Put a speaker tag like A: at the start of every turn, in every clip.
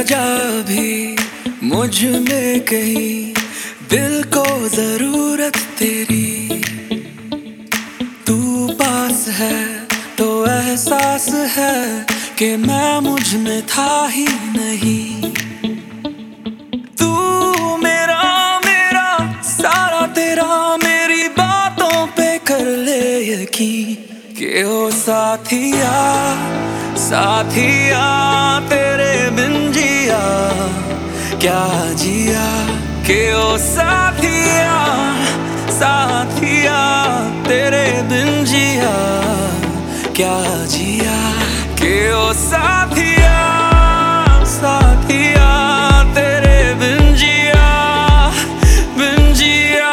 A: वजह भी मुझ में कहीं, दिल को जरूरत तेरी। तू पास है तो एहसास है कि मैं मुझ में था ही नहीं। तू मेरा मेरा सारा तेरा, मेरी बातों पे कर ले यकीन कि ओ साथिया साथिया तेरे बिन जिया क्या जिया। कि ओ साथिया साथिया तेरे बिन जिया क्या जिया। कि ओ साथिया साथिया तेरे बिन जिया बिन जिया।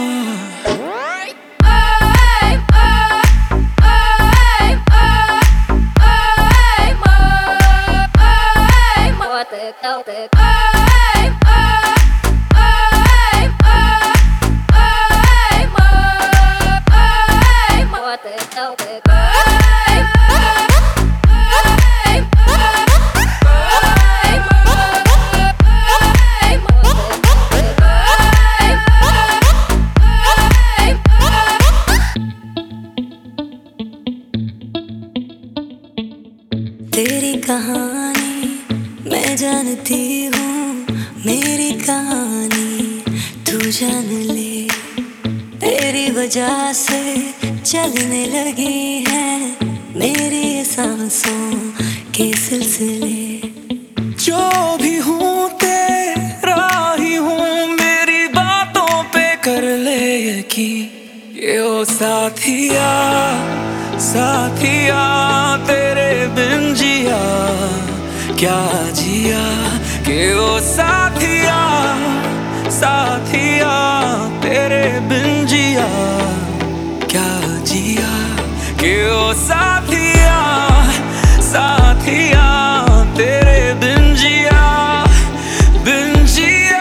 B: तेरी कहानी मैं जानती हूँ, मेरी कहानी तू जान ले। तेरी वजह से चलने लगी है मेरी सांसों के सिलसिले।
A: जो भी हूँ तेरा ही हूँ, मेरी बातों पे कर ले यकीन। ये ओ साथिया साथिया तेरे बिन जिया क्या जिया। कि ओ साथिया साथिया तेरे बिन जिया क्या जिया। कि ओ साथिया साथिया तेरे बिन जिया बिन जिया।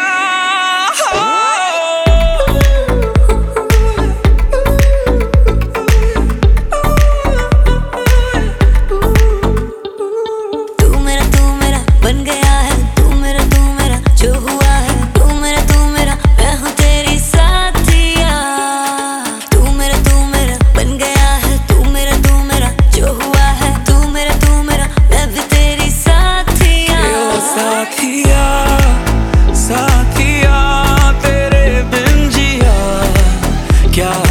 B: बन गया है तू मेरा जो हुआ है तू मेरा मैं हूँ तेरी साथिया। तू मेरा बन गया है तू मेरा जो हुआ है तू मेरा मैं भी तेरी साथिया।
A: ओ साथिया साथिया तेरे बिन जिया क्या